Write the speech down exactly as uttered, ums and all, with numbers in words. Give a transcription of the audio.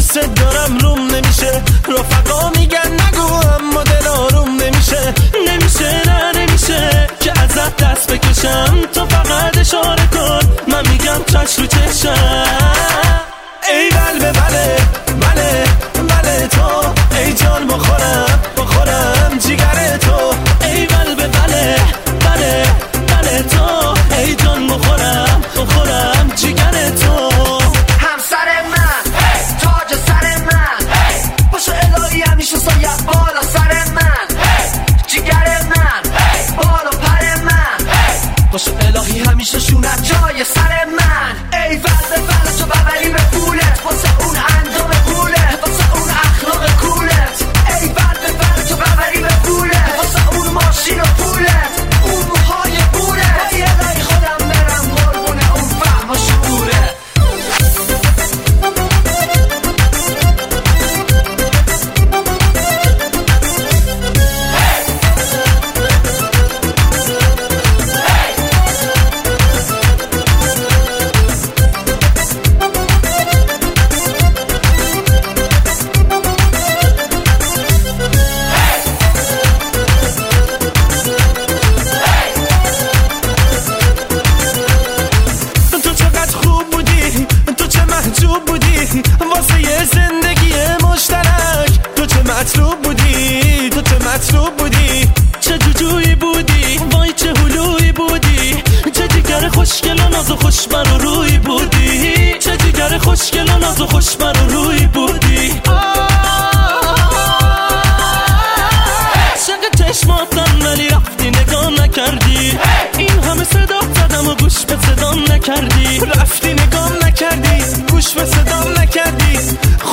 دوست دارم روم نمیشه، رفقا میگن نگو اما دل آروم نمیشه. نمیشه نه نمیشه که ازت دست بکشم، تو فقط اشاره کن من میگم چش رو چشم. ای بله بله بله بله تو، ای جان بخورم بخورم جیگر تو. ای بله بله بله بله تو، ای جان بخورم بخورم جیگر تو. همسر من تاج سر من، باشه الهی همیشه سایه بالا سر من. جیگر من بالا پر من، باشه الهی همیشه شونت جای سر من. ای بله بله تو ببری به پولت، واسه اون اندام پولت، واسه اون اخلاق کولت. ای بله بله تو ببری به پولت، واسه اون ماشین و پولت، اون موهای پولت. ای الهی خودم برم قربونه اون فهم و شعورت. واسه یه زندگی مشترک تو چه مطلوب بودی، تو چه مطلوب بودی. چه جوجویی بودی، وای چه هلویی بودی. چه جیگر خوشگل و ناز و خوش بر و روی بودی. چه جیگر خوشگل و ناز و خوش بر و روی بودی. عاشق چشماتم ولی رفتی نگاه نکردی. این همه صدا زدم و گوش به صدام نکردی. رفتی نگام نکردی، گوش به صدام نکردی.